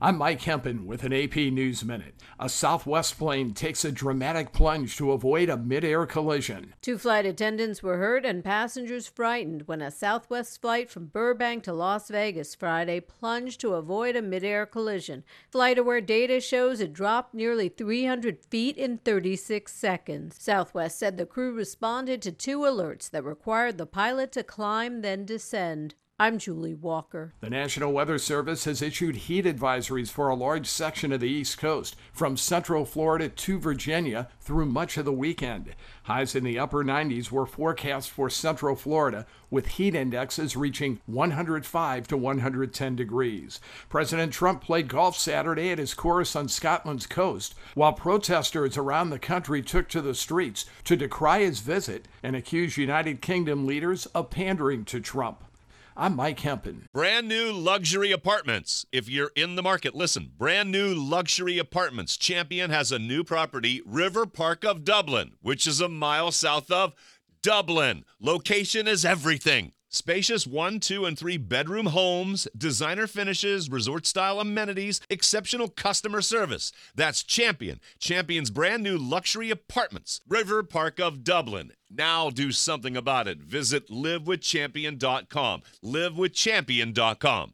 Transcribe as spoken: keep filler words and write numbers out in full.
I'm Mike Hempen with an A P News Minute. A Southwest plane takes a dramatic plunge to avoid a mid-air collision. Two flight attendants were hurt and passengers frightened when a Southwest flight from Burbank to Las Vegas Friday plunged to avoid a mid-air collision. FlightAware data shows it dropped nearly three hundred feet in thirty-six seconds. Southwest said the crew responded to two alerts that required the pilot to climb, then descend. I'm Julie Walker. The National Weather Service has issued heat advisories for a large section of the East Coast, from central Florida to Virginia through much of the weekend. Highs in the upper nineties were forecast for central Florida, with heat indexes reaching one hundred five to one hundred ten degrees. President Trump played golf Saturday at his course on Scotland's coast, while protesters around the country took to the streets to decry his visit and accuse United Kingdom leaders of pandering to Trump. I'm Mike Hempen. Brand new luxury apartments. If you're in the market, listen. Brand new luxury apartments. Champion has a new property, River Park of Dublin, which is a mile south of Dublin. Location is everything. Spacious one, two, and three bedroom homes, designer finishes, resort-style amenities, exceptional customer service. That's Champion. Champion's brand new luxury apartments, River Park of Dublin. Now do something about it. Visit live with champion dot com. live with champion dot com.